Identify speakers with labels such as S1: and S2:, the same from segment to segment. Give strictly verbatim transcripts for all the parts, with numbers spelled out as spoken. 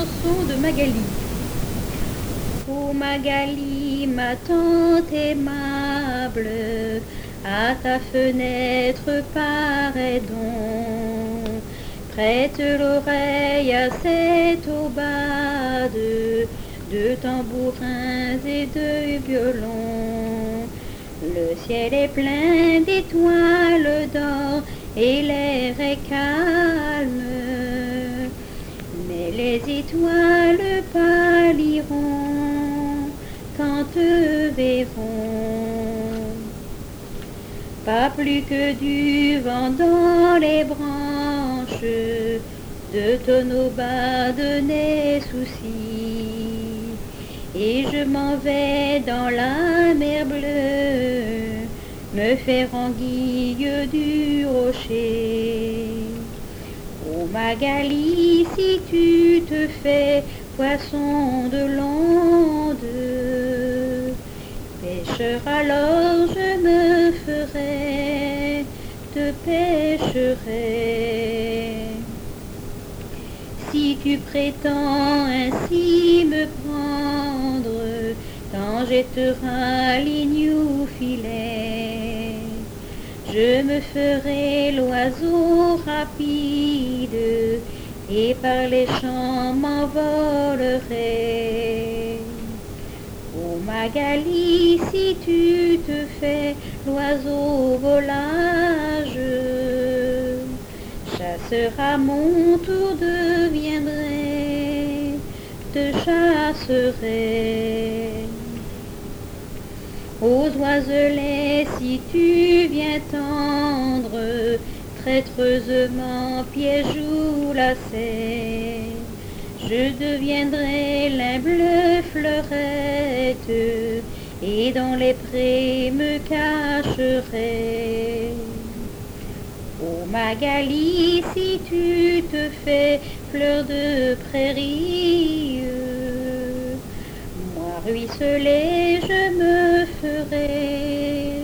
S1: chanson de Magali. Ô Magali, ma tante aimable, à ta fenêtre paraît donc. Prête l'oreille à cette aubade de tambourins et de violons. Le ciel est plein d'étoiles d'or et l'air est calme, mais les étoiles pâliront quand te verront. Pas plus que du vent dans les branches de ton aubade n'est souci. Et je m'en vais dans la mer bleue, me faire anguille du rocher. Ô Magali, si tu te fais poisson de l'onde, pêcheur alors je me ferai, te pêcherai. Si tu prétends ainsi me prendre, t'en jetteras ligne ou filet. Je me ferai l'oiseau rapide et par les champs m'envolerai. Ô Magali, si tu te fais l'oiseau volage, chasseur à mon tour deviendrai, te chasserai. Aux oiselets, si tu viens tendre, traîtreusement piège ou lacet, je deviendrai l'humble fleurette et dans les prés me cacherai. Ô Magali, si tu te fais fleur de prairie, moi ruisselet je me ferai,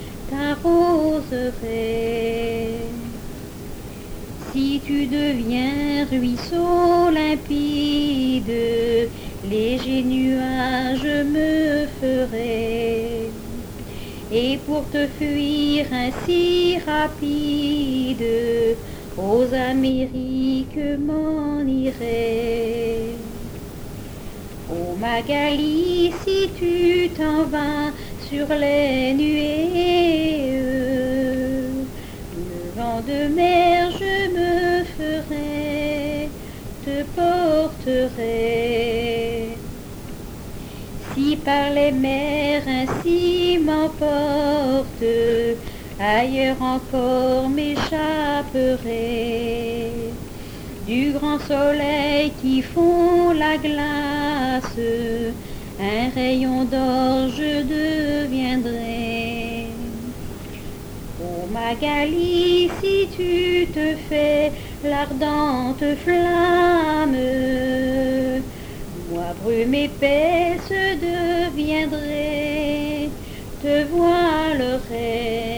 S1: t'arroserai. Si tu deviens ruisseau limpide, léger nuage me ferai. Et pour te fuir ainsi rapide, aux Amériques m'en irai. Ô Magali, si tu t'en vas sur les nuées, le vent de mer je me ferai, te porterai. Si par les mers ainsi m'emporte, ailleurs encore m'échapperai. Du grand soleil qui fond la glace, un rayon d'or je deviendrai. Ô Magali, si tu te fais l'ardente flamme, moi brume épaisse deviendrai, te voilerai.